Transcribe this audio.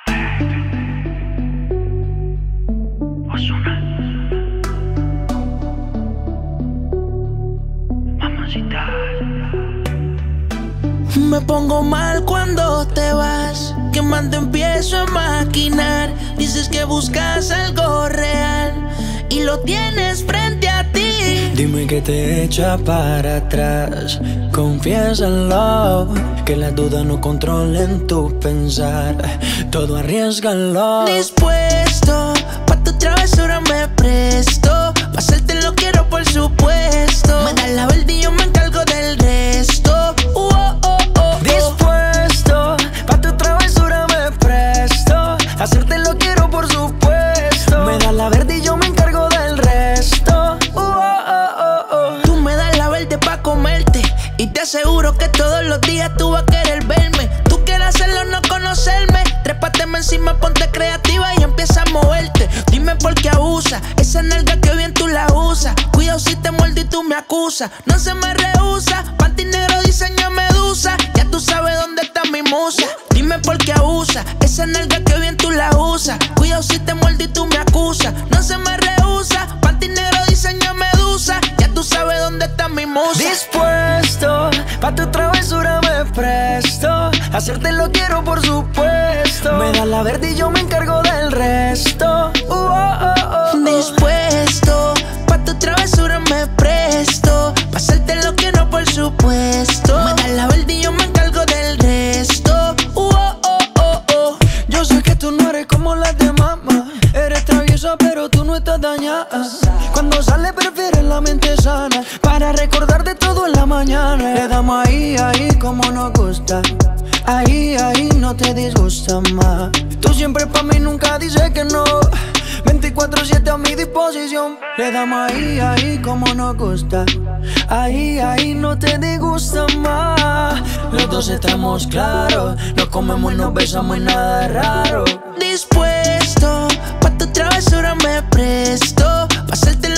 Ozuna. Mamacita. Me pongo mal cuando te vas, quemando empiezo a maquinar. Dices que buscas algo real y lo tienes frente a ti. Dime que te echa para atrás, confiésalo, que las dudas no controlen tu pensar, todo arriésgalo. Dispuesto, pa' tu travesura me presto, pa' hacerte lo quiero por supuesto. Me das la verde y yo me encargo del resto. Dispuesto, pa' tu travesura me presto, hacerte lo quiero por supuesto. Me das la verde y yo me encargo del resto. Tú me das la verde pa' comerte y te aseguro que todos los días tú vas a querer verme. Tú quieres hacerlo, no conocerme. Trépateme encima, ponte creativa y empieza a moverte. Dime por qué abusa, esa nalga que bien tú la usas. Cuidado si te muerdo y tú me acusas. No se me rehúsa, panty negro diseño medusa. Ya tú sabes dónde está mi musa. Dime por qué abusa, esa nalga que bien tú la usas. Cuidado si te muerdo y tú me acusas. No se me rehúsa, panty negro diseño medusa. Ya tú sabes dónde está mi musa. Dispuesto, pa' tu travesura me presto, hacerte lo quiero por supuesto. Me das la verde y yo me encargo del resto. Dispuesto, pa' tu travesura me presto, pa' hacerte lo quiero por supuesto. Me das la verde y yo me encargo del resto. Yo sé que tú no eres como las demás, eres traviesa pero tú no estás dañada. Cuando sale prefieres la mente sana, para recordar de todo en la mañana. Le damos ahí, ahí como nos gusta, ahí, ahí no te disgusta más. Tú siempre pa' mí, nunca dices que no, 24/7 a mi disposición. Le damos ahí, ahí como nos gusta, ahí, ahí no te disgusta más. Los dos estamos claros, nos comemos y nos besamos y nada raro. Dispuesto, pa' tu travesura me presto, pa' hacerte